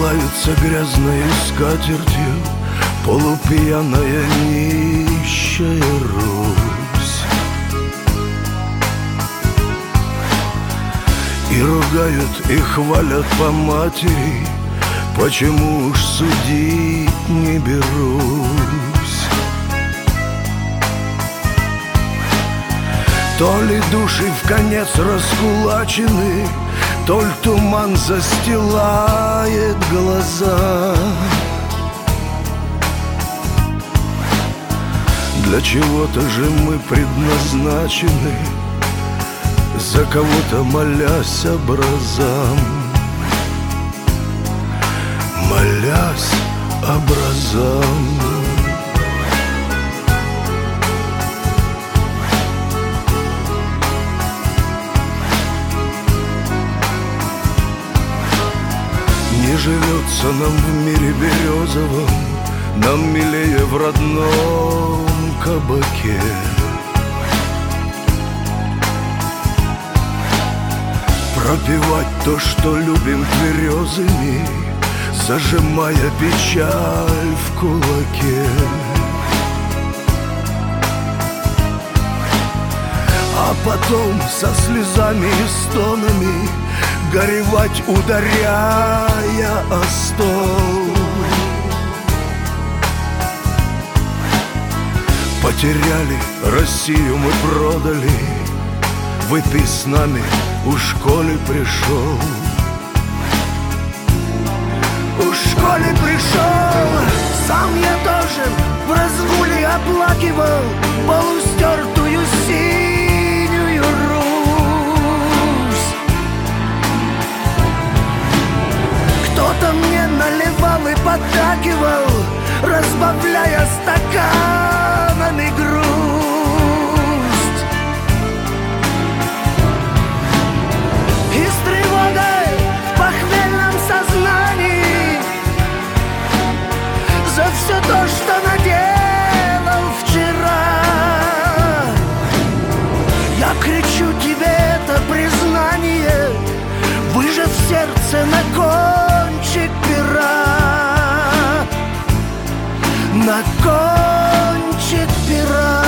Застилается грязной скатертью полупьяная нищая Русь. И ругают, и хвалят по матери, почему уж судить не берусь. То ли души вконец раскулачены, то ли туман застилает глаза. Для чего-то же мы предназначены, за кого-то молясь образам, молясь образам. Не живется нам в мире березовом, нам милее в родном кабаке. Пропевать то, что любим тверезыми, зажимая печаль в кулаке. А потом со слезами и стонами горевать, ударяя о стол. Потеряли Россию, мы продали, выпей с нами, уж коли пришел. Уж коли пришел, сам я тоже в разгуле оплакивал полустертую синюю Русь. Кто-то мне наливал и поддакивал, разбавляя стаканами грусть. И с тревогой в похмельном сознании за все то, что наделал вчера, я кричу тебе это признание, выжав сердце на кончик пера, на кончик пера.